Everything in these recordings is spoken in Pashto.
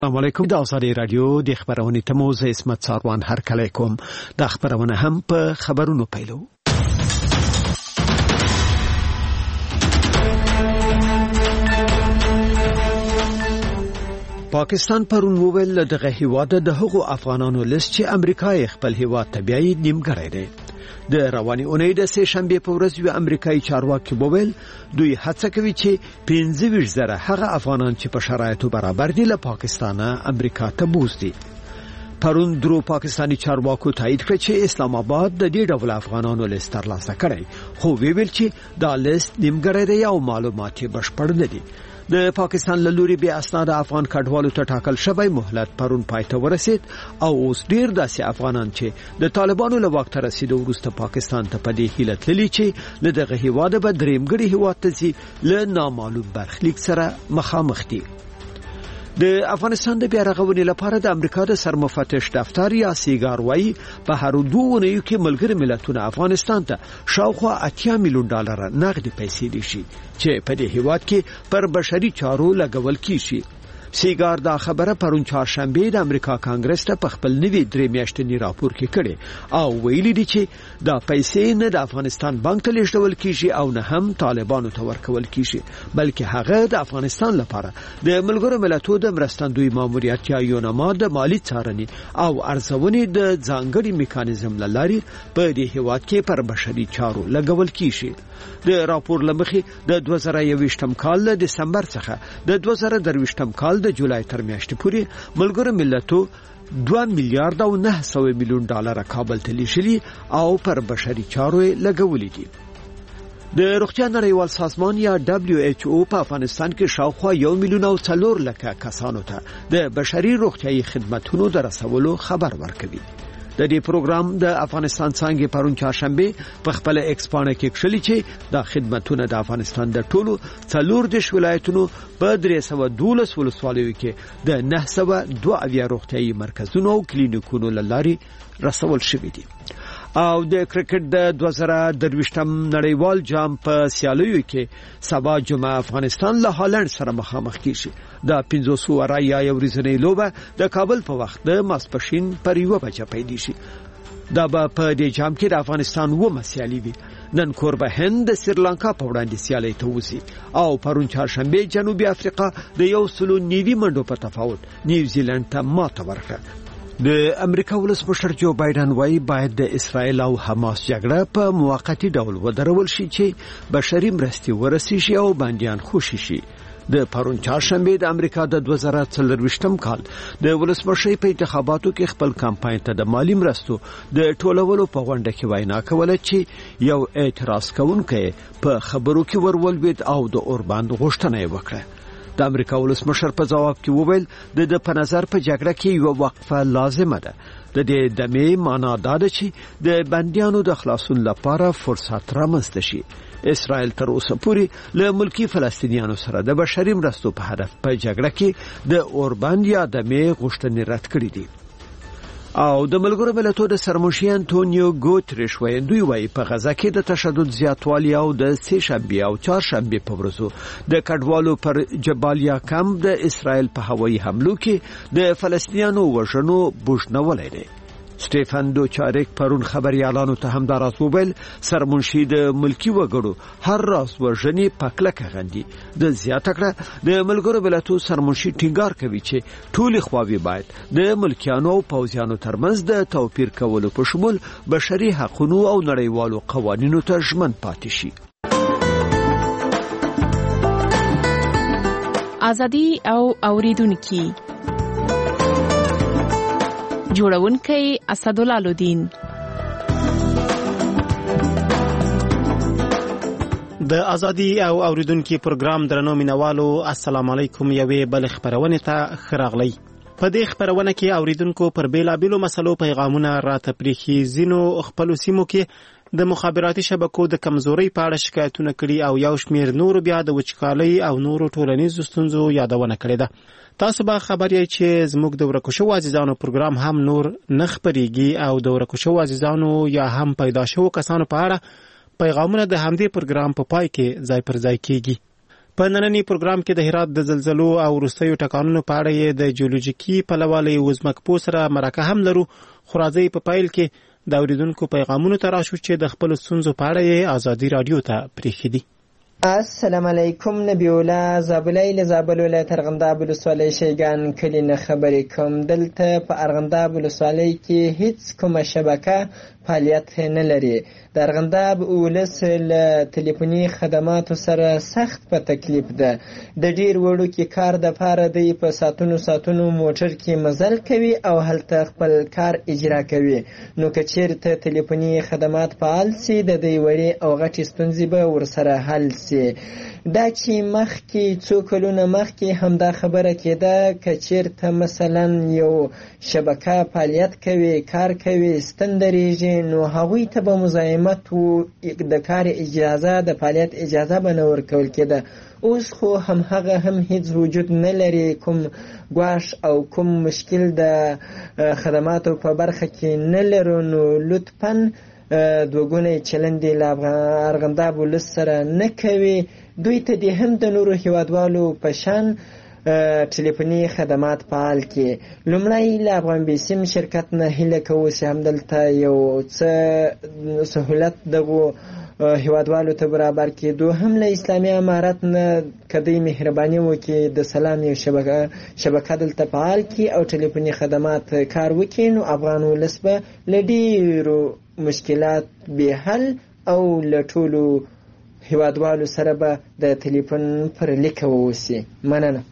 السلام علیکم. د ازادي رادیو د خبرونې تموز اسمت ساروان هرکلی کوم. د خبرونه هم په خبرونو پیلو. پاکستان پرون وویل دغه هیواد د هغو افغانانو لست چې امریکا خپل هیواد ته بیاي نیمګړی دی. د رواني اونۍ د سه شنبه په ورځ یو امریکایي چارواکي وویل دوی هڅه کوي چې 15,000 هغه افغانان چې په شرایطو برابر دي له پاکستانه امریکا ته بوزي. پرون درو پاکستانی چارواکو تایید کړ چې اسلام آباد د دې ډول افغانانو لیست ترلاسه کړي، خو ویل چې دا لیست نیمګړی دی او معلومات یې بشپړ نه دي. د پاکستان له لوري بیا اسناد افغان کډوالو ته ټاکل شوی مهلت پرون پایته ورسید او اوس ډیر داسې افغانان چې د طالبانو له وخت رسیدو وروسته پاکستان ته په دې هیله تللي چې له دغه هیواده به درېمګړي هیواد ته ځي له نامعلوم برخلیک سره مخامخ دي. د افغانستان د بیا رغونې لپاره د امریکا د سرمفتش دفتر یا سیګار وايي په هر 2 اونیو کې ملګری ملتونه افغانستان ته شاوخوا 80 میلیون ډالر نغدي پیسې دي شي چې په دې هیواد کې پر بشري چارو لګول کیږي. سیګار دا خبره پرون چهارشنبه د امریکا کانګرس ته په خپل نوي 3 میاشتنی راپور کې کړي او ویلي دي چې دا پیسې نه د افغانستان بانک ته لیږدول کیږي او نه هم طالبانو ته ورکول کیږي، بلکې هغه د افغانستان لپاره د ملګرو ملتونو د مرستندوی ماموریت یا یوناما د مالی څارنې او ارزونې د ځانګړي میکانیزم لاري په دې هیواد کې پر بشري چارو لګول کیږي. د راپور لمخې د 2021م کال د دسمبر څخه د 2023م کال د جولای تر میاشتې پورې ملګرو ملتونو 2 میلیارډ او 900 میلیون ډالر کابل ته لیږلي او پر بشري چارو لګولې دي. د روغتیا نړیوال سازمان یا WHO په افغانستان کې شاوخوا 1 میلیون او 4 لک کسانو ته د بشري روغتیايي خدماتو د رسولو خبر ورکوي. د دې پروګرام د افغانستان څنګه پرون چهارشنبه په خپل ایکسپانه کې کړلی چې د خدماتونو د افغانستان د ټولو 14 ولایتونو په 312 ولسوالیو کې د 902 روغتیايي مرکزونو او کلینیکونو لاري رسول شوی دي. او د کرکټ د 2023م نړیوال جام په سیالیو کې سبا جمعه افغانستان له هالند سره مخامخ کیږي. د 500 رایا یو ورځنی لوبه د کابل په وخت د ماسپښین پر 1 بجې پیل شي. دا به په دې جام کې د افغانستان و مسیالي وي. نن کوربه هند د سریلانکا په وړاندې سیالي ته وځي او پرون چهارشنبه جنوبي افریقا د 190 منډو په تفاوت نیوزیلند ته ماته ورکړه. د امریکا ولسمشر جو بایدن وايي باید د اسرائیل او حماس جګړه په موقتی ډول ودرول شي چې بشري مرستې ورسیږي او بنديان خوشي شي. د پرون چهارشنبه د امریکا د 2024م کال د ولسمشر په انتخاباتو کې خپل کمپاین ته د مالی مرستو د ټولولو په غونډه کې وینا کوله چې یو اعتراض کوونکی په خبرو کې ورولوید او د اورباند غوښتنه وکړه. د امریکا ولسمشر په جواب کې وویل د په نظر په جګړه کې یو وقفه لازمه ده. د دې دمه معنا دا ده چې د بنديانو د خلاصون لپاره فرصت رامنځته شي. اسرائیل تر اوسه پورې له ملکی فلسطینیانو سره د بشري مرستو په هدف په جګړه کې د اورباند یا دمه غوښتنې رد کړې دي. او د ملګرو ملتونو د سرمنشي انټونیو ګوتریش دوی وايي په غزا کې د تشدد زیاتوالی او د سه شنبه او چهارشنبه په ورځو د کډوالو پر جبالیا کمپ د اسرائیل په هوایي حملو کې د فلسطینیانو وژنو بوجنولای دي. سټيفن دوچارک پرون خبريالانو ته هم دراز وویل سرمنشي د ملکی وګړو هر راز وژنې پکلک غندي. د زیاته کړه د ملګرو ملتونو سرمنشي ټینګار کوي چې ټول خواوی باید د ملکیانو او پوځیانو ترمنځ د توپیر کولو په شمول بشري حقوقو او نړیوالو قوانینو ته ژمن پاتې شي. ازادي او اوریدونکو جوړونکی اسدالله لودین. د ازادي او اوریدونکو پروګرام درنو مینوالو السلام علیکم. یوې بل خبرونه ته خراغلی. په دې خبرونه کې اوریدونکو پر بیلابیلو مسلو پیغامونه را تپریخي زینو خپل سیمو کې د مخابراتي شبکو د کمزوري په اړه شکایتونه کړي او یو شمیر نور بیا د وچکالۍ او نورو ټولنیزو ستونزو یادونه کړې ده. تاسو به خبر یې چې زموږ د ورکوشو عزیزانو پروګرام هم نور نخبريږي او د ورکوشو عزیزانو یا هم پیدا شو کسانو په اړه پیغامونه د همدې پروګرام په پای کې ځای پر ځای کیږي. په نننی پروګرام کې د هرات د زلزلو او وروستیو ټکانونو په اړه یې د جیولوژیکي پلوه له وزمکپو سره مرکه هم لرو. خو راځئ په پیل کې د اوریدونکو پیغامونو ته راشو چې د خپلو ستونزو په اړه یې ازادي راډیو ته پرېښي دي. السلام علیکم. نبی الله زابلی له زابل ولایت ارغنداب ولسوالۍ شیګان کلي نه خبرې کوم. دلته په ارغنداب ولسوالۍ کې هیڅ کومه شبکه فعالیت نه لري. د ارغنداب ولس له تلیفوني خدماتو سره سخت په تکلیف ده. د ډیر وړوکي کار دپاره دی په ساعتونو موټر کې مزل کوي او هلته خپل کار اجرا کوي. نو که چیرته تلیفوني خدمات فعال سي د دوی وړې او غټې ستونزې به ورسره حل سي. دا چې مخکې څو کلونه مخکې همدا خبره کېده که چیرته مثلا یو شبکه فعالیت کوي کار کوي ستن درېږي نو هغوی ته به مزاحمت د کار اجازه د فعالیت اجازه به نه ورکول کېده. اوس خو همهغه هم هیڅ وجود نه لري. کوم ګواښ او کوم مشکل د خدماتو په برخه کې نه لرو. نو لطفاً دوګونی چلند له ارغنداب ولس سره نه کوي. دوی ته دې هم د نورو هیوادوالو په شان ټلیفوني خدمات فعال کړي. لومړی له افغان بیسیم شرکت نه هیله کوو چې همدلته یو څه سهولت دغو هیوادوالو ته برابر کړي. دوهم له اسلامي امارت نه که دوی مهرباني وکړي د سلام یو شبکه دلته فعال کړي او ټلیفوني خدمات کار وکړي نو افغان ولس به له ډېرو مشکلات به حل او له ټولو هیوادوالو سره به د تلیفون پر لیکه واوسي. مننه.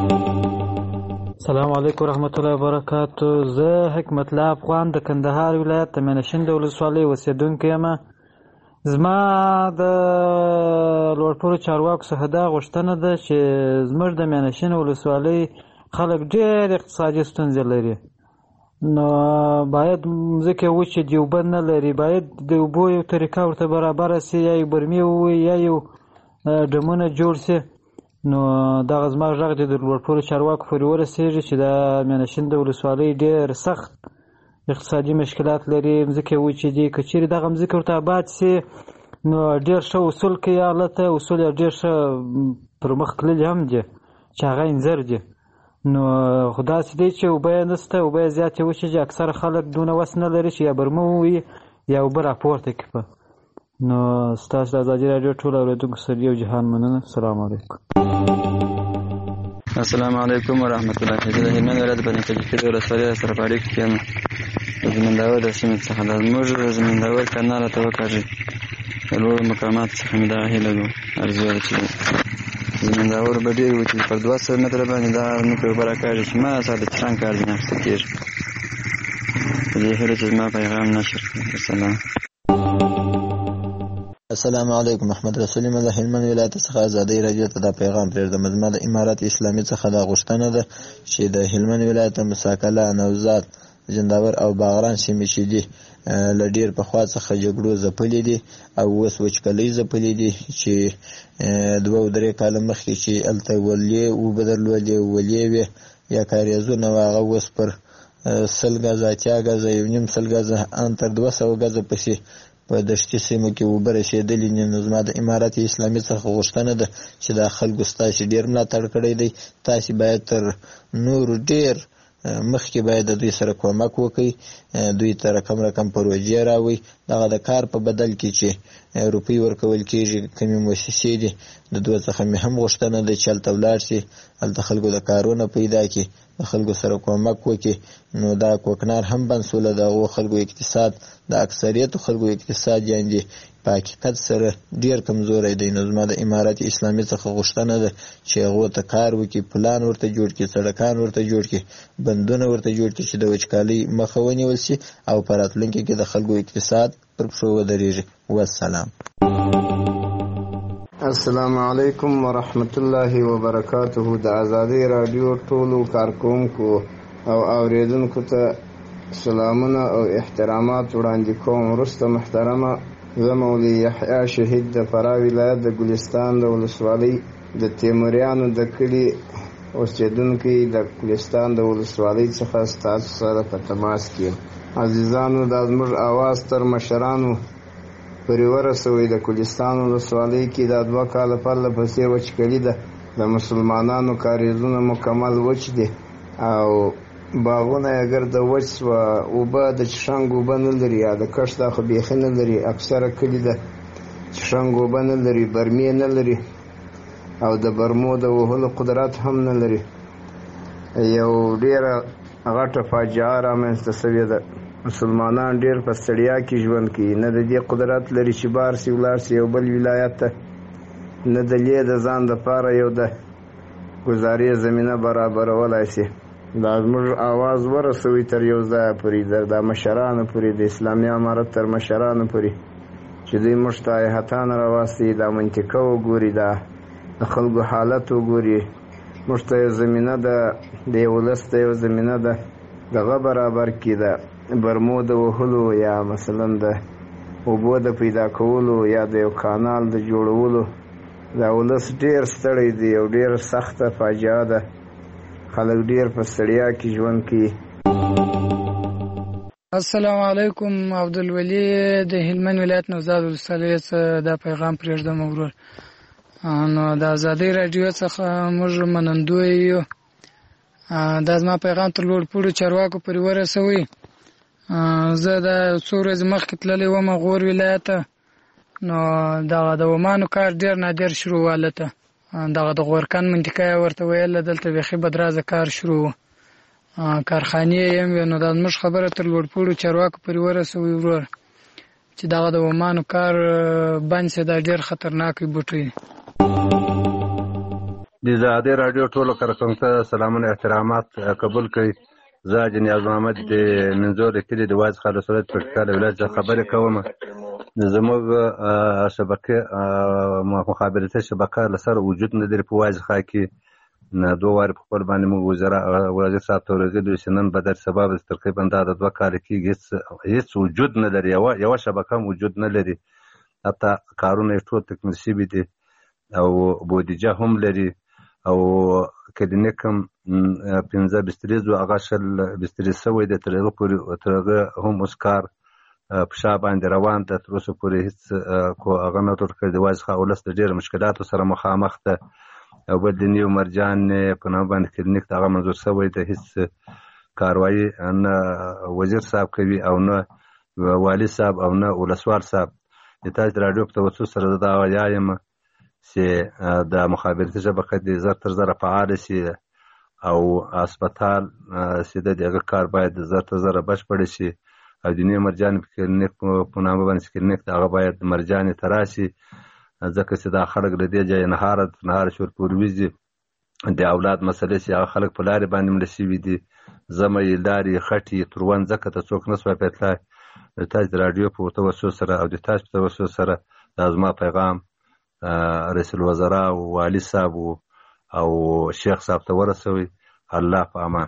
السلام علیکم ورحمت الله وبرکاتو. زه حکمت الله افغان د کندهار ولایت د مینشین د ولسوالۍ اوسېدونکی یم. زما د لوړپوړو چارواکو څخه دا غوښتنه ده چې زموږ د مینشین ولسوالۍ خلک ډېر اقتصادي ستونزې لري. نو باید ځکه وچې دي اوبه نه لري باید د اوبو یو طریقه ورته برابره سي یا یو برمې ووي یا یو ډمونه جوړ سي. نو دغه زما غږ د لوړپوړو چارواکو پورې ورسېږي چې د مینشین د ولسوالۍ ډېر سخت اقتصادي مشکلات لري. مځکې وچې دي. که چیرې دغه مځکې ورته آباد سي نو ډېر ښه اصول کوي هلته. اصول یې ډېر ښه پرمخ تللي هم دي چې هغه انځر دي. نو خو داسې دی چې اوبه یې نشته. اوبه یې زیاتې وچې دي. اکثره خلک دونه وس نه لري چې یا برمه ووي یا اوبه راپورته کړي. نو ستاسو د ازادي راډیو ټول اورېدونکو سره یو جهان مننه. السلام علیکم. السلام علیکم ورحمت الله. زه د هلمند ولایت بني کجکي د ولسوالۍ سره په اړیکه کې یم. د زمینداور د سیمې څخه د زموږ زمینداور کانال ته وکاږي. د لوړو مقاماتو څخه مې دغه هیله ده ارزو ده چې زمینداور به ډېر وي چې پر 200 متره باندې دا نوکرې اوبه راکاږي چې ما سره د چران کار ځینې اخیستل کېږي. په دې هیله چې زما پیغام نشر کړي. السلام. السلام علیکم. محمد رسول الله د هلمند ولایت څخه ازادي راډیو ته دا پیغام پرېږدم. زما د امارت اسلامي څخه دا غوښتنه ده چې د هلمند ولایت مساکله نوزاد جنداور او باغران سیمې چې دي له ډېر پخوا څخه جګړو ځپلې دي او اوس وچکالۍ ځپلې دي چې 2-3 کاله مخکې چې هلته ولې اوبه درلودې ولې وې یا کاریزونه وه هغه اوس پر 100 ګزه 80 ګزه 1.5 ګزه ان تر 200 ګزه پسې په دشتي سیمو کې اوبه رسېدلې دي. نو زما د امارت اسلامي څخه غوښتنه ده چې دا خلکو ستاسې ډېر ملاتړ کړی دی. تاسې باید تر نورو ډېر مخکې باید د دوی سره کومک وکړي. دوی ته رقم پروژې راوړي. دغه د کار په بدل کې چې روپۍ ورکول کېږي کومې مؤسسې دي د دوی څخه مې هم غوښتنه ده چې هلته ولاړ شي هلته خلکو د کارونه پیدا کړي د خلکو سره کومک وکړي. نو دا کوکنار هم بنسوله د هغو خلکو اقتصاد د اکثریتو خلکو اقتصاد یعنې په حقیقت سره ډېر کمزوری دی. نو زما د امارت اسلامي څخه غوښتنه ده چې هغو ته کار وکړي پلان ورته جوړ کړي سړکان ورته جوړ کړي بندونه ورته جوړ کړي چې د وچکالۍ مخه ونیول شي او په راتلونکي کې د خلکو اقتصاد پر پښو ودرېږي. والسلام. السلام علیکم ورحمت الله وبرکاته. د ازادي راډیو ټولو کارکونکو او اوریدونکو ته سلامونه او احترامات وړاندې کوم. وروسته محترمه زه مولوي یحیی شهید د فراه ولایت د ګلستان د ولسوالۍ د تیموریانو د کلي اوسېدونکی د ګلستان د ولسوالۍ څخه ستاسو سره په تماس کې. عزیزانو دا زموږ اواز تر مشرانو پورې ورسوئ. د کوهستان ولسوالۍ کې دا 2 کاله پرله پسې وچکلي ده. د مسلمانانو کاریزونه مکمل وچ دي او باغونه یې اگر د وچ سوه اوبه د چشنګ اوبه نه لري یا د کښت دا خو بیخي نه لري. اکثره کلي د چشنګ اوبه نه لري، برمې نه لري او د برمو د وهلو قدرت هم نه لري. یو ډېره غټه فاجعه رامنځته سوې ده. مسلمانان ډېر په ستړیا کې ژوند کوي، نه د دې قدرت لري چې بار سي ولاړ سي یو بل ولایت ته، نه د لې د ځان دپاره یو د ګزارې زمینه برابرولای سي. دا زموږ آواز ورسوي تر یو ځایه پورې، د مشرانو پورې، د اسلامي امارت تر مشرانو پورې، چې دوی موږ ته هیحتان راواستي، دا منطقه وګوري، دا د خلکو حالت وګوري. موږ ته یو زمینه ده، د یو ولس ته یو زمینه ده دغه برابر کړي، د برمو د وهلو یا مثلا د اوبو د پیدا کولو یا د یو کانال د جوړولو. دا ولس ډېر ستړی دی او ډېر سخته فاجعه ده. خلک ډېر په ستړیا کې ژوند کوي. السلام علیکم. عبدالولي د هلمند ولایت نوزاد ولسوالۍ څخه دا پیغام پرېږدم ورور. نو د ازادۍ راډیو څخه موږ منندوی یو. دا زما پیغام تر لوړ پوړو چارواکو پورې ورسوئ. زه د څو ورځې مخکې تللی وم غور ولایت ته. نو دغه د ومانو کار ډېر نادر شروع والته. دغه د غورکن منطقه یې ورته ویله، دلته بیخي بدرازه کار شروع و، کارخانې یې هم وې. نو دا زموږ خبره تر لوړ پوړو چارواکو پورې ورسوئ ورور چې دغه د ومانو کار بند سي. دا ډېر خطرناک بوټی دی. د ازادۍ راډیو ټولو کارکوونکو ته سلامونه احترامات قبول کړئ. زه حاجي نیاز محمد د منځور د کلي د واز خالص ولایت پکتیکا ولایت څخه خبرې کوم. زموږ شبکه مخابراتي شبکه لسر وجود نه لري په واز خا کې. نه 2 واره په خپل باندې موږ وزیر صاحب ته ورغلو چې نن بدر سبب تقریبا دا د 2 کال کې هیڅ وجود نه لري، یو شبکه وجود نه لري. حتی کارونه ټول تکمیل شوي دي او بودیجه هم لري او کلینیک هم 15 بستریز او هغه 20 بسترې سوی دی. تر هغه هم اوس کار په شا باندې روان ده. تر اوسه پورې هېڅ هغه نه ټول کړی. د واځخه ولس د ډېرو مشکلاتو سره مخامخ ده او بل د نیو مرجان په نامه باندې کلینیک ته هغه منظور سوی ده. هېڅ کاروایي نه وزیر صاحب کوي او نه والي صاحب او نه ولسوال صاحب. د تاسو راډیو په توسط سره دا وایم چې د مخابراتي شبکه د زر تر زره فعال شي او هسپتال چې دغه کار باید زر تر زره بشپړ شي او د نیو مرجان کلینیک په نامه باندې کلینیک هغه باید مرجان ته راشي، ځکه چې دا خلک له دې ځایه نهار شور پورویزي د اولاد مسلې چې هغه خلک په لارې باندې مړه شوي دي. زمې لارې خټې تروان ځکه ته څوک نه سوای پېتلای. د تاسو د راډیو په توسط سره او د تاسو په توسط سره دا زما پیغام رئیس الوزرا او والي صاحب او شیخ صاحب ته ورسوي. الله په امان.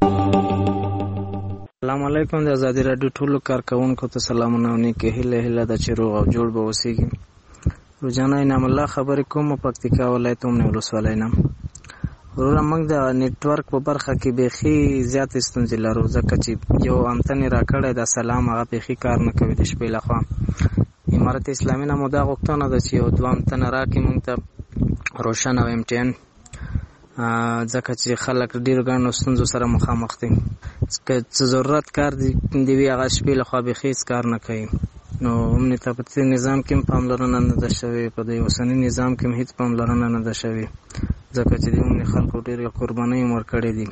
السلام علیکم. د ازادۍ راډیو ټولو کارکوونکو ته سلامونه او نیکې هیله ده چې روغ او جوړ به اوسېږي. روزانه انعام الله خبرې کوم پکتیکا ولایت اومنه ولسوالۍ نه. وروره موږ د نیټورک په برخه کې بیخي زیاتې ستونزې لرو، ځکه چې یو انتن راکړی د سلام هغه بیخي کار نه کوي د شپې لخوا. امارت اسلامي نه مو دا غوښتنه ده چې یو 2 انتنه راکړي موږ ته روشن او MTN، ځکه چې خلک ډېرو ګڼو ستونزو سره مخامخ دي. که څه ضرورت کار دی وي هغه شپې لخوا بیخي هېڅ کار نه کوي. نو امنیت په نظام کې هم پاملرنه نه ده شوې، په دې اوسني نظام کې هم هېڅ پاملرنه نه ده شوې، ځکه چې د امني خلکو ډېرې قربانۍ هم ورکړې دي.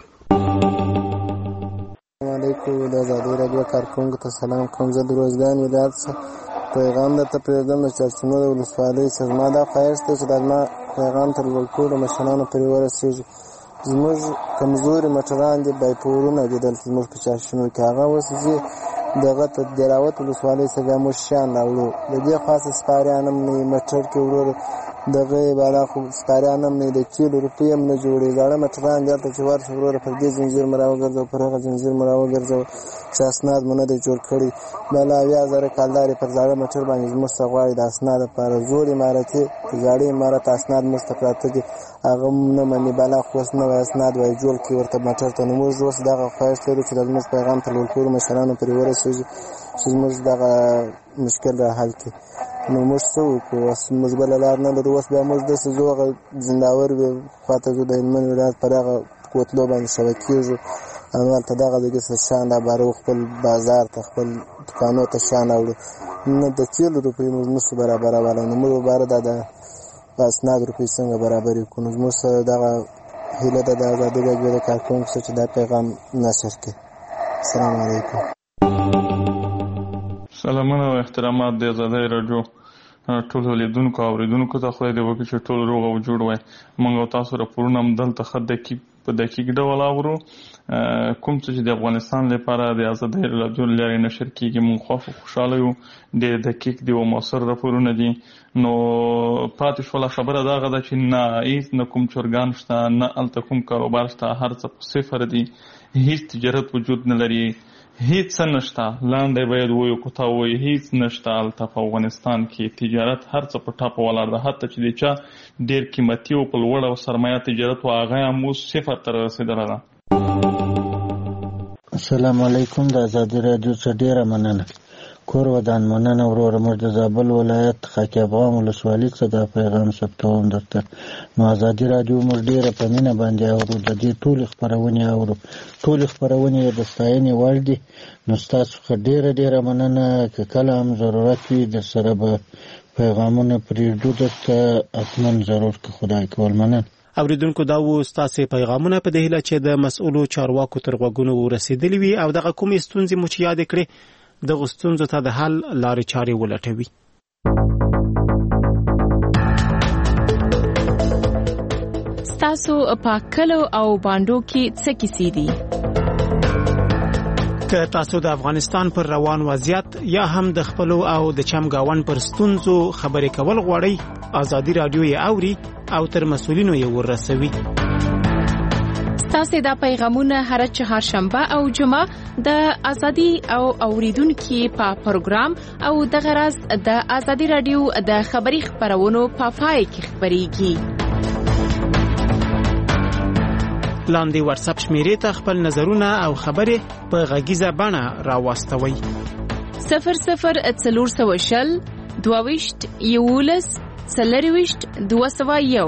السلام علیکم. د ازادۍ راډیو کارکوونکو ته سلام کوم. زه د روزګان ولایت څخه پیغام درته پرېږدم د چارچینو د ولسوالۍ څخه. زما دا خواهش دی چې دا زما پیغام تر لوړ ټولو مشرانو پورې ورسېږي. زموږ کمزوري مټران دي، بایپورونه دي دلته زموږ په چارچینو کې. هغه اوس ځي دغه ته دراوت ولسوالۍ څخه بیا موږ شیان راوړو. د دې خاصه سپاریان هم نه مټر کې ورور دغه بالا خو سپاریان هم نه د کیلو روپۍ هم نه جوړي. زاړه مټران دلته چې ورشو وروره پر دې زنځیر مو راوګرځوه، پر هغه زنځیر مو راوګرځوه چې اسناد مو نه دی جوړ کړي. بیا له 80,000 کالدارې پر زاړه مټر باندې زموږ څخه غواړي د اسناد لپاره. زوړ امارتي زاړه امارت اسناد موږ ته پراته دي. هغه نه مني بلا خو اوس نوی اسناد وایي جوړ کړي ورته موټر ته. نو موږ اوس دغه خواهش لرو چې زموږ پیغام ته لوړ کړو مشرانو پرې ورسېږي چې زموږ دغه مشکل را حل کړي. نو موږ څه وکړو؟ اوس موږ بله لار نه لرو. اوس بیا موږ داسې ځو هغه زنداور خواته ځو د هلمند ولایت پر هغه کوتلو باندې شوه کېږو. همالته دغه دګې څه شیان رابارو، خپل بازار ته خپل دوکانو ته شیان راوړو. نه د تیلو روپۍ موږ نشو برابرولی. نو موږ باره دا د اسناد روپۍ څنګه برابرې کړو؟ نو زموږ سره دغه هیله ده د ازادي راډیو د کارکوونکو سره چې دا پیغام نشر کړي. السلام علیکم. سلامونه او احترامات د ازادي راډیو ټول لیدونکو او اوریدونکو ته. خدای دې وکړي چې ټول روغ او جوړ وای. موږ او تاسو راپورونه هم دلته په دقیق ډول اورو. کوم څه چې د افغانستان لپاره د ازادي راډیو لارې نشر کیږي موږ خوشاله یو. ډېر دقیق دي او موثر راپورونه دي. نو پاتې شوله خبره دغه ده چې نه هیڅ نه کوم چرګان شته، نه هلته کوم کاروبار شته، هر څه په صفر دي. هیڅ تجارت وجود نه لري، هیڅ څه نشته. لاندې باید وایو که تا وایي هیڅ نشته هلته په افغانستان کې. تجارت هر څه په ټاپه ولاړ ده. حتی چې د چا ډېر قیمتي او په لوړ او سرمایه تجارت و هغه هم اوس صفر ته رسېدلی ده. السلام علیکم. د ازادي راډیو څخه ډېره مننه. کور ودان مننه وروره. موږ د زابل ولایت خاک افغان ولسوالۍ څخه دا پیغام ثبتوم درته. نو ازادي راډیو موږ ډېره په مینه باندې اورو. د دې ټولې خپرونې اورو. ټولې خپرونې د ستاینې وړ دي. نو ستاسو څخه ډېره مننه. که کله هم ضرورت وي د سره به پیغامونه پرېږدو درته حتما ضرور که خدای کول. مننه. اوریدونکو دا و ستاسو پیغامونه په دې هیله چې د مسؤلو چارواکو تر غوږونو ورسېدلي وي او دغه کومې ستونزې مو چې یادې کړې دغه ستونزو ته د حل لارې چارې ولټوي. ستاسو په کلو او باندو کې څه کیسې دي؟ که تاسو د افغانستان پر روان وضعیت یا هم د خپلو او د چمګاون پر ستونزو خبرې کول غواړئ، ازادي راډیو یې اوري او تر مسؤلینو یې ورسوي. تاسو دا پیغامونه هر چهارشنبه او جمعه د ازادي او اوریدونکو په پروګرام او د غرض د ازادي راډیو د خبري خبرونو په پای کې خبريږي. لاندې واتس اپ شمیرې ته خپل نظرونه او خبرې په غږیزه بڼه راوستوي. 0040 22 یولس 40 201.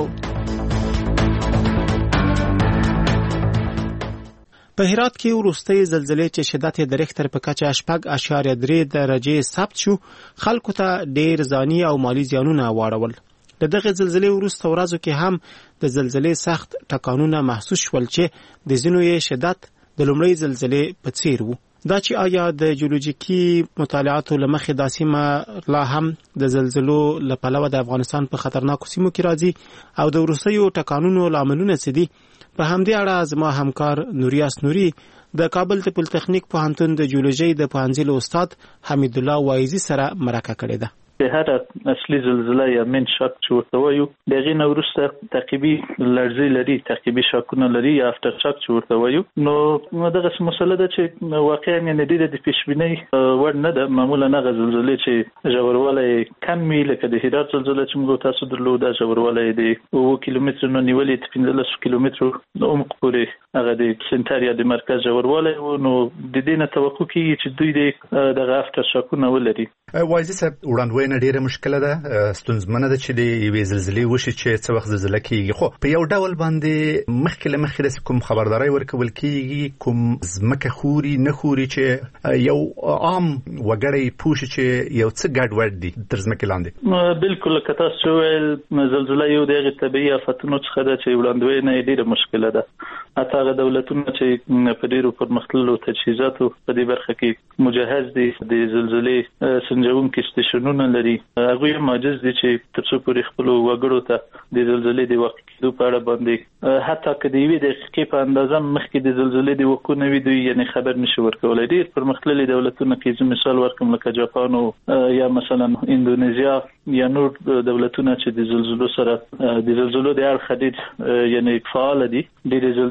په هرات کې وروستۍ زلزلې چې شدت یې د ریختر په کچه 6.3 درجې ثبت شو، خلکو ته ډېر ځاني او مالی زیانونه واړول. د دغه زلزلې وروسته ورځو کې هم د زلزلې سخت ټکانونه محسوس شول چې د ځینو یې شدت د لومړۍ زلزلې په څیر وو. دا چې آیا د جیولوژیکي مطالعاتو لمخې دا سیمه لا هم د زلزلو له پلوه د افغانستان په خطرناکو سیمو کې راځي او د وروستیو ټکانونو لاملونه څه دي، په همدې اړه زما همکار نوریاس نوري د کابل د پولیټیکنیک پوهنتون د جیولوژي د پوهنځي استاد حمید الله وایزي سره مرکه کړې ده. هر اصلي زلزله یا من شاک چې ورته وایو دغه نو وروسته تعقیبي لړزې لري، تعقیبي شاکونه لري یا افټر شاک چې ورته وایو. نو دغه مسله ده چې واقعا نه د پیشبینۍ وړ نه ده. معمولا هغه زلزلې چې ژوروالی کم وي لکه د هرات زلزله چې موږ تاسو درلود، دا ژوروالی د 2 کیلومتر نه نیولې 15 کیلومتر د عمق پورې هغه د سنټر یا د مرکز ژوروالی و. نو د دې نه توقع کیږي چې دوی دغه افټر شاکونه ولري. وایزي صاحب وړاندوینه ډیره مشکله ده، ستونزمنه ده چې د یوې زلزلې وشي چې څه وخت زلزله کیږي. خو په یو ډول باندې مخکې د کوم خبرداري ورکول کیږي، کوم ځمکه خوري نه خوري چې یو عام وګړی پوښي چې یو څه ګډوډ دي تر ځمکې لاندې. بالکل که تاسو ویل زلزله یو دغه طبيعي آفتونو څخه ده چې وړاندوینه ډیره مشکله ده. حتی هغه دولتونه چې په ډیرو پرمختللو تجهیزاتو په دې برخه کې مجهز دي، د زلزلې سنجونکي سټیشنونه لري، هغه یې ماجز دي چې ترڅو پورې خپل وګړو ته د زلزلې د وخت کېدو په اړه باندې حتی که د یوې دقیقې په اندازه مخکې د زلزلې د وقوع نه وي دوی یعنې خبر نشي ورکولی. ډېر پرمختللي دولتونه کې زه مثال ورکړم لکه جاپان یا مثلا اندونیزیا یا نور دولتونه چې د زلزلو سره د زلزلو د اړخ ډېر یعنې فعال دي، ډېرې زلزلې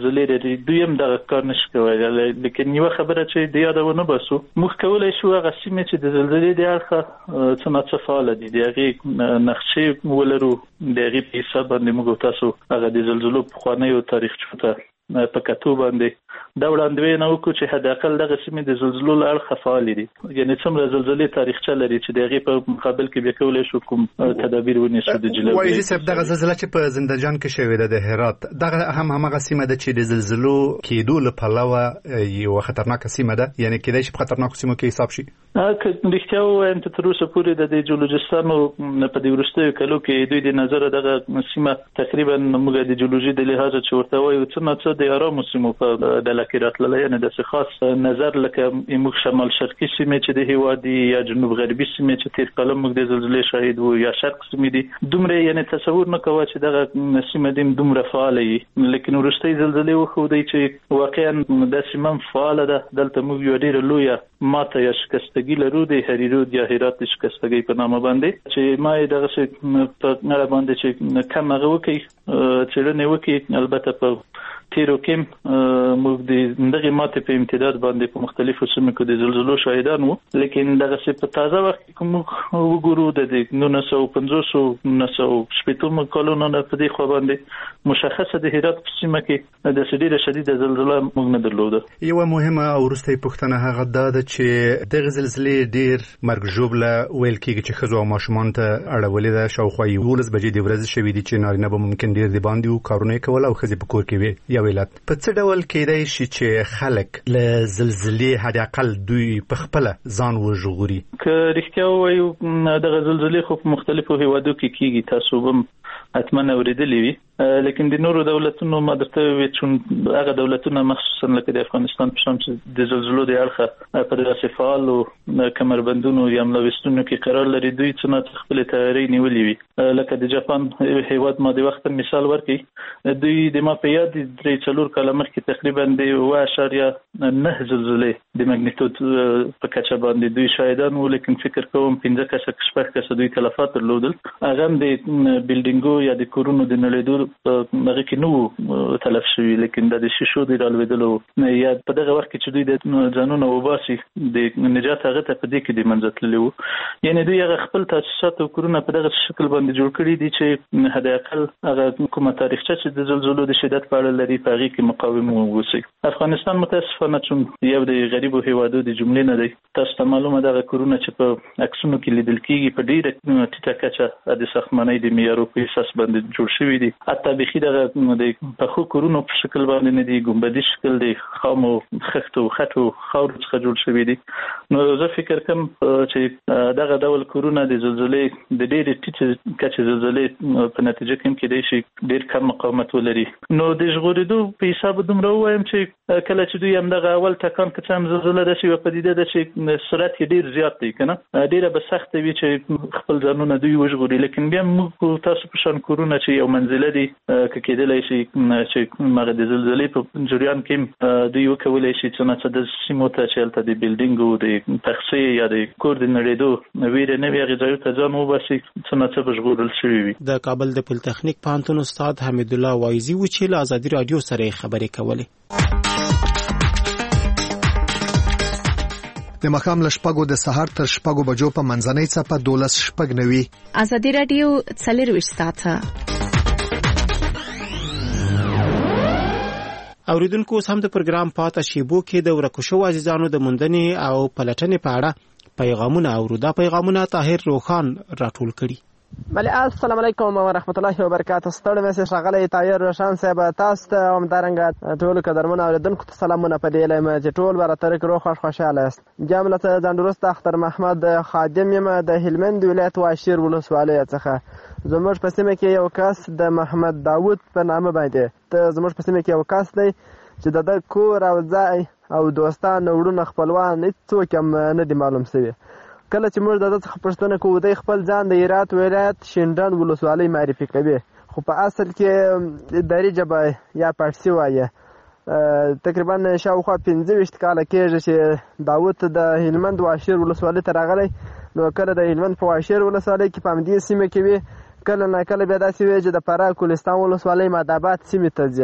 دوی هم دغه کار نشي کولی. لیکن یوه خبره چې د یاده ونه باسو، موږ کولی شو هغه سیمې چې د زلزلې د اړخه څه ناڅه فعاله دي د هغې نقشې ولرو، د هغې په حساب باندې موږ تاسو هغه د زلزلو پخوانیو تاریخچو ته په کتو باندې دا وړاندوینه وکړو چې حد اقل دغه سیمې د زلزلو له اړخه فعالې دي، یعنې څومره زلزلې تاریخچه لري چې د هغې په مقابل کې بیا کولی شو کوم تدابیر ونیسو د جلوګیرۍ. وایي صاحب دغه زلزله چې په زندهجان کې شوې ده د هرات، دغه همغه سیمه ده چې د زلزلو کېدو له پلوه یوه خطرناکه سیمه ده، یعنې کېدای شي په خطرناکو سیمو کې حساب شي. که رښتیا ووایم ته تر اوسه پورې د دې جیولوجستانو په دې وروستیو کلو کې دوی د نظره دغه سیمه تقریبا موږ د جیولوژي د لحاظه چې ورته وایو څه نه څه د آرامو سیمو په ډله کې راتللی، یعنې داسې خاص نظر لکه موږ شمال شرقي سیمې چې د هېواد دي یا جنوب غربي سیمې چې تېر کال موږ د زلزلې شاهد وو یا شرق سیمې دي، دومره یعنې تصور نه کوه چې دغه سیمه دې دومره فعاله وي. لیکن وروستۍ زلزلې وښودی چې واقعا دا سیمه هم فعاله ده. دلته موږ یوه ډېره لویه ماته یا شکستګي لرو د هریرود یا هرات د شکستګۍ په نامه باندې، چې ما یې دغسې په اړه باندې چې کم هغه وکړي څېړنې وکړي. البته په تیرو کې موږ د دغه ماته په امتداد باندې په مختلفو سیمو کې د زلزلو شاهدان وو، لیکن دغه په تازه وخت کې موږ وګورو د 1950 1970 کلونو نه په دې خوا باندې مشخصه د هرات په سیمه کې د ډېره شدیده زلزله موږ نه درلوده. یوه مهمه او وروستۍ پوښتنه هغه ده چې دغه زلزلې ډېر مرګ ژوبله ویل کېږي چې ښځو او ماشومانو ته اړولې ده. شاوخوا 11 بجې د ورځې شوې دي چې نارینه به ممکن ډېر د باندې وو کارونه یې کول او ښځې په کور کې وې. یو علت په څه ډول کېدای شي چې خلک له زلزلې حد اقل دوی په خپله ځان وژغوري؟ که رښتیا ووایو دغه زلزلې خو په مختلفو هېوادو کې کېږي، تاسو به حتما اورېدلې وي، لیکن د نورو دولتونو ما درته وویل چې هغه دولتونه مخصوصا لکه د افغانستان په شان چې د زلزلو د اړخه په داسې فعالو کمربندونو یا ملوثونو کې قرار لري، دوی څه نه خپلې تیارۍ نیولې وي. لکه د جاپان هېواد ما د وخت مثال ورکړي، دوی د ما په یاد 3-4 کاله مخکې تقریبا د 1.9 زلزلې د مګنیټود په کچه باندې دوی شاهدان وو، لیکن فکر کوم 15 کسه 6 کسه دوی تلفات درلودل. هغه هم د بلډینګو یا د کورونو د نړېدو هغه کې نو تلف شوي، لیکن د شیشو د رالوېدلو یا په دغه وخت کې چې دوی د ځانونه وباسي د نجات هغه ته په دې کې د منځ تللي وو. یعنې دوی هغه خپل تاسیسات او کورونه په دغه شکل باندې جوړ کړي دي چې حد اقل هغه کومه تاریخچه چې د زلزلو د شدت په اړه لري په هغې کې مقاوم واوسي. افغانستان متاسفانه چون یو د غریبو هېوادو د جملې نه دی، تاسو ته معلومه دغه کورونه چې په عکسونو کې لیدل کېږي په ډېره ټیټه کچه د ساختمانۍ د معیارو په اساس باندې جوړ شوي دي. حتی بیخي دغه د پخو کورونو په شکل باندې نه دي، ګنبدي شکل دی، خامو خښتو خټو خاورو څخه جوړ شوي دي. نو زه فکر کوم چې دغه ډول کورونه د زلزلې د ډېرې ټیټې کچې زلزلې په نتیجه کې هم کېدای شي ډېر کم مقاومت ولري. نو د ژغورېدو په حساب دومره ووایم چې کله چې دوی همدغه اول ټکان که څه هم زلزله داسې یوه پدیده ده چې سرعت یې ډېر زیات دی، که نه ډېره به سخته وي چې خپل ځانونه دوی وژغوري. لیکن بیا موږ تاسو په شان کورونه چې یو منزله دي که کېدلی شي چې هغه د زلزلې په جریان کې دوی وکولی شي څه نه څه د سیمو ته چې هلته د بلډینګو د تخصې یا د کور د نړېدو ویرې نه وي هغې ځایو ته ځان وباسي څه نه څه به ژغورل شوي وي. د کابل د پولتخنیک پوهنتون استاد حمیدالله وایزي و چې له ازادي راډیو سره خبرې کولې. د ماښام له 6 د سهار تر 6 بجو په منځنۍ څپه 12:09 ازادي راډیو 24 ساعته. اوریدونکو اوس هم د پروګرام پاتې شیبو کې د ورکو شوو عزیزانو د موندنې او پلټنې په اړه پیغامونه اورو. دا پیغامونه طاهر روخان راټول کړي. بله السلام علیکم و رحمت الله و برکاته. ستړي مې ښاغلی طاهر روشان صاحب، تاسو ته همدارنګه ټولو قدرمنو اوریدونکو ته سلامونه په دې لایم چې ټول به راته روغ خوښ خوشحاله یاست. جمله ځان درسته اختر محمد خادم یم د هلمند ولایت واشیر ولسوالۍ څخه. زموږ په سیمه کې یو کس د محمد داود په نامه باندې زموږ په سیمه کې یو کس دی چې د کور او ځای او دوستان وړونه خپلوان هیڅوک هم نه دي معلوم شوي. کله چې موږ د ده څخه پوښتنه کوو دی خپل ځان د هرات ولایت شینډنډ ولسوالۍ معرفي کوي، خو په اصل کې دري ژبه یا پارسي وایي. تقریبا شاوخوا 25 کاله کېږي چې داود د هلمند واشیر ولسوالۍ ته راغلی. نو کله د هلمند په واشیر ولسوالۍ کې په همدې سیمه کې وي، کله ناکله بیا داسې وي چې د فراه کولستان ولسوالۍ مادآباد سیمې ته ځي.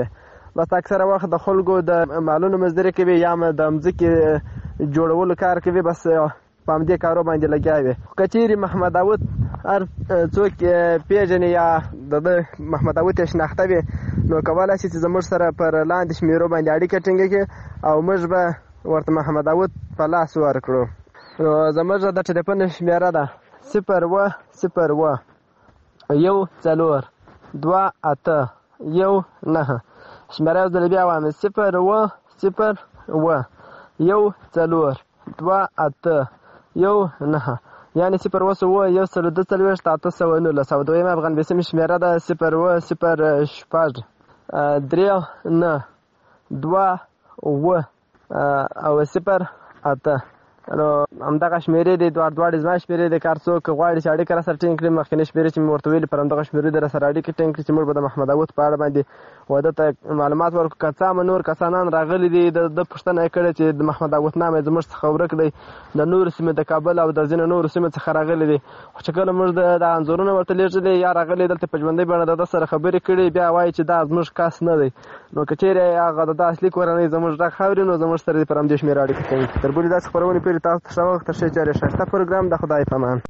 بس اکثره وخت د خلکو د مالونو مزدوري کوي یا د مځکې جوړولو کار کوي، بس په همدې کارو باندې لګیا وي. که چیرې محمد داود هر څوک پیژني یا د محمد داود یې شناخته وي، نو کولی شي چې زموږ سره پر لاندې شمیرو باندې اړیکه ټینګه کړي او موږ به ورته محمد داود په لاس ورکړو. نو زموږ د ټلیفون شمیره ده 010 1 4 2 8 1 9. شمیره یو ځل بیا وایم 010 1 4 2 8 1 9، یعنې 010 1 4 819. او دویمه افغان بیسیم شمیره ده 010 3 9 2 و او 0 8. نو همدغه شمیرې دي، دواړې زما شمیرې دي. که هر څوک غواړي چې اړیکه راسره ټینګ کړي، مخکینۍ شمیرې چې مې ورته ویلي پر همدغه شمیرې دي راسره اړیکه ټینګ کړي چې موږ به د محمد داود په اړه باندې واده ته معلومات ورکړو. که څه هم نور کسانان راغلي دي د پوښتنه یې کړې چې د محمد داود نام یې زموږ څخه ورک دی، د نورو سیمې د کابل او د ځینو نورو سیمو څخه راغلي دي. خو چې کله موږ د انځورونه ورته لیږلي یا راغلي دلته په ژوندۍ بڼه د ده سره خبرې کړي، بیا وایي چې دا زموږ کس نه دی. نو که چیرې هغه د اصلي کورنۍ زموږ غږ اوري، نو زموږ سره پر همدې شمېره اړیکه کوي. تر بلې داسې خپرونې پورې تاسو ته ښه وخت، تر ښې چارې ښایسته پروګرام. د خدای په امان.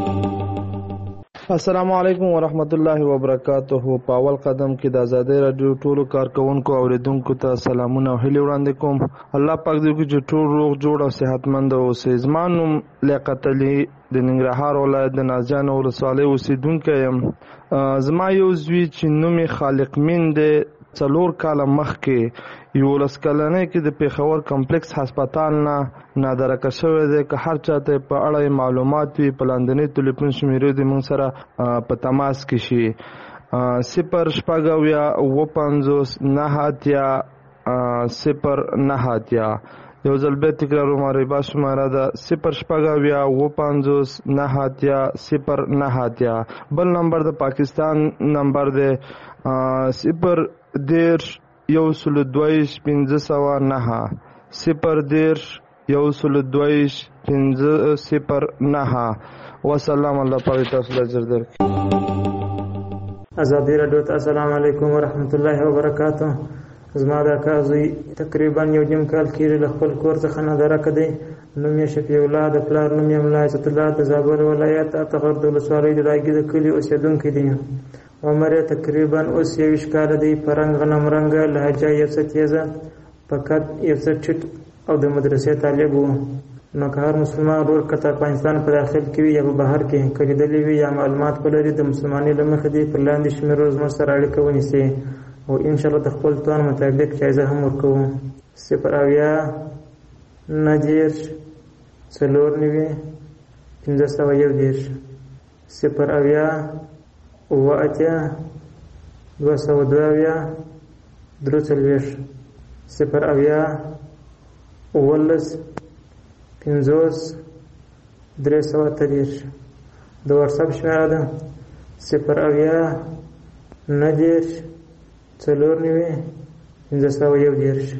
السلام علیکم ورحمت الله وبرکاته. په اول قدم کې د آزادۍ رادیو ټولو کارکونکو اوریدونکو ته سلامونه او هیلې وړاندې کوم. الله پاک دې وکړي چې ټول روغ جوړ او صحتمند اوسئ. زما نوم لیاقت علي د ننګرهار ولایت د نازیان ولسوالۍ اوسیدونکی یم. زما یو زوی چې نوم یې خالق مین دی 4 کاله مخکې 11 کلنۍ کې د پېښور کمپلیکس هسپتال نه نادرکه شوی دی. که هر چاته په اړه معلومات وي په لاندنۍ ټلیفون شمیرې دې موږ سره په تماس کې شي. 0 یو ځل بیا تکراروم. ربا شماره ده 0 بل نمبر د پاکستان نمبر ده 0 10 122 509 0 10 122 509. وسلام. الله پاک تاسو ته اجر درکړي. آزادی رادیو ته السلام علیکم ورحمت الله وبرکاته. زما د اکا زوی تقریبا 1.5 کال کېږي له خپل کور څخه نادرکه دی. نوم یې شفیع الله، د پلار نوم یې ملا عزت الله، د زابل ولایت اتغر د ولسوالۍ د راګي د کلي اوسېدونکی دی. عمر یې تقریبا اوس 21 کاله دی. په رنګ غنم رنګه، لهجه یې څه تیزه، په قد یې څه ټیټ او د مدرسې طالب و. نو که هر مسلمان ورور که افغانستان په داخل کې وي یا په بهر کې که لیدلی وي یا معلومات ولري، د مسلمانۍ له مخې دی پر لاندې شمیرو زموږ سره اړیکه ونیسي او انشاءالله د خپل توان مطابق جایزه هم ورکوو. 0 90 4 501 0 8 202 3 0 11 50 330. د واتساپ شمیره ده 0 90 4 501.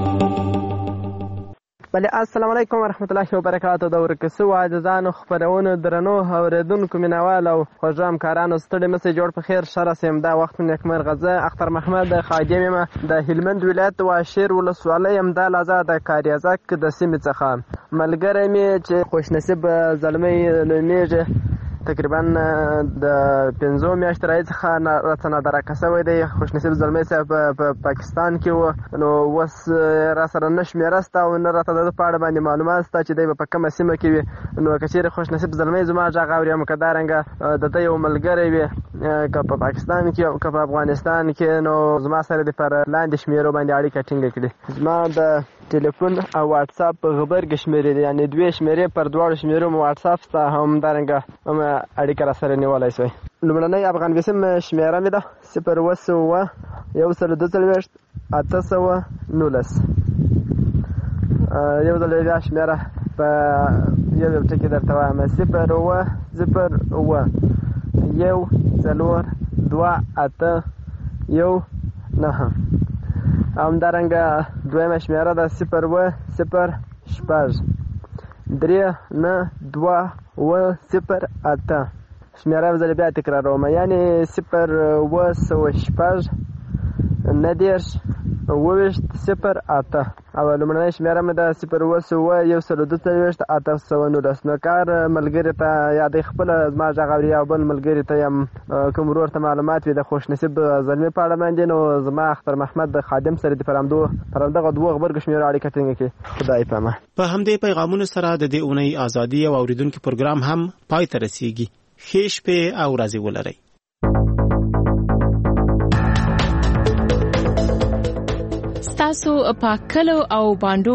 بله السلام علیکم ورحمت الله وبرکاته. د ورکسو عاجزانو خپرونو درنو اوریدونکو مینوال او خوږ همکارانو ستړي مسئ جوړ په خیر ښه راسئ. دا وخت نیکمرغه. زه اختر محمد خادم یم د هلمند ولایت واشیر ولسوالۍ یم د لازا د کاریازک د سیمې څخه. ملګری مې چې خوشنصیب زلمی نومیږي تقریبا د 5 میاشتې راهیسې څخه راته نادرکه شوی دی. خوشنصیب زلمی صاحب په پاکستان کې و، نو اوس راسره نه شمېره شته او نه راته د ده په اړه باندې معلومات شته چې دی به په کومه سیمه کې وي. نو که چېرې خوشنصیب زلمی زما غږ اوري هم که دارنګه د ده یو ملګری وي که په پاکستان کې او که په افغانستان کې، نو زما سره دې پر لاندې شمېرو باندې اړیکه ټینګه کړي. زما د ټلیفون او واتساپ غبرګې شمېرې دي، یعنې 2 شمېرې پر 2 شمېرو مو واتساپ شته، همدارنګه هم اړیکه راسره نیولی شوی. لومړنۍ افغان بیسیم شمېره مې ده 0 122 819. یو ځل بیا شمېره په یو ټکي درته وایم 0 0 1 4 2 8 1 9. همدارنګه دویمه شمېره ده 0 0 6 3 9 2 0 8. شمېره یو ځل بیا تکراروم، یعنې 0 6 90 2808 او لمړنۍ شمیره مې ده 0201228 نو کار ملګری ته یا د خپل زما غږ اوري او بل ملګری ته هم کوم ورور ته معلومات وي د خوش نصیب زلمي په اړه باندې نو زما اختر محمد د خادم سره د پرمدغه دوه خبرګ شمیره اړیکه ټینګه کړي. خدای پامه. په همدې پیغامونو سره د دې اونۍ ازادي او اوریدونکو پروګرام هم پای ته رسیږي. ښه شپه او ورځې ولرئ. تاسو په کلو او باندو